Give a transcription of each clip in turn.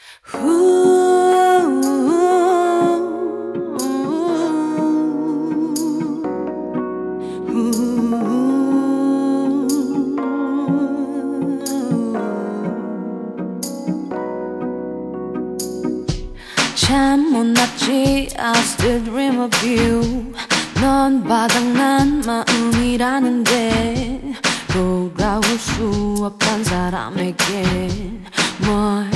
참 못났지 I still dream of you 넌 바닥난 마음이라는데 돌아올 수 없단 사람에게 뭘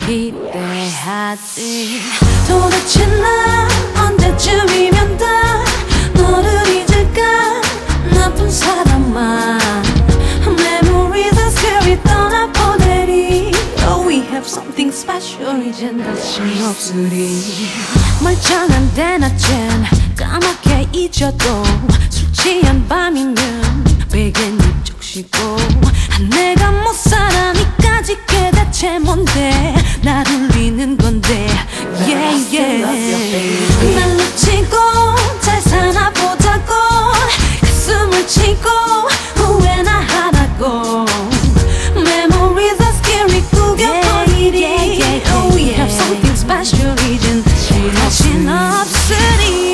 기대하지 도대체 난 언제쯤이면 다 너를 잊을까 나쁜 사람아 Memories are scary 떠나보내리 Oh we have something special 이젠 다시 없으리 멀쩡한 대낮엔 까맣게 잊어도 술 취한 밤이면 베개는 적시고 내가 못 살아 니까지 게 대체 뭔데 날 울리는 건데 yeah yeah 날 놓치고 잘 사나 보자고 가슴을 치고 후회나 하라고 Memories are scary 구겨버리리 Oh we have something special 이젠 다신 없으리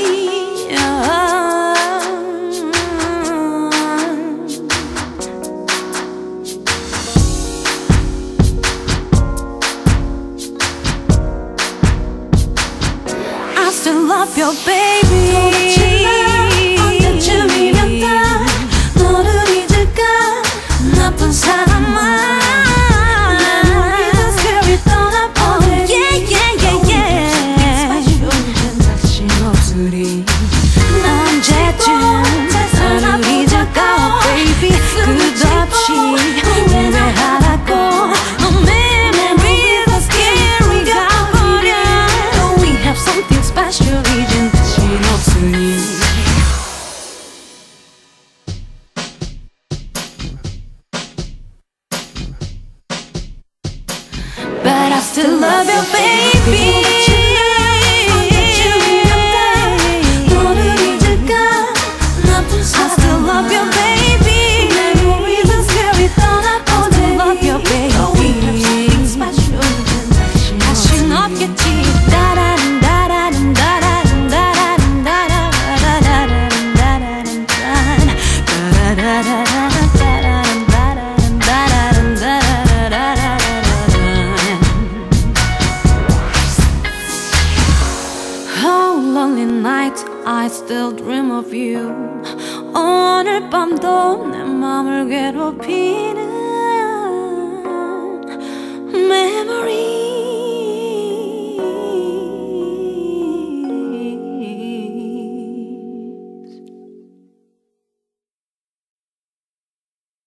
I still love you baby 언제쯤이면 다 너를 잊을까 나쁜 사람아 Memories are scary 떠나보내리 yeah yeah yeah yeah 다시 없으리 언제쯤 너를 잊을까 baby 끝없이 후회하라고 Memories are scary 가버려 Oh we have something special 이젠 다시 없으니 But I still love you baby 너를 잊을까 나쁜 사람 I still love you baby Memories are scary 떠나보내리 I still love you baby Oh we have something special 다신 없겠지 따라란 따라란 따라란 따라란 따라란 따라란 따라란 따라란 따라란 따라란 따라란 Oh lonely night I still dream of you 오늘 밤도 내 맘을 괴롭히는 Memory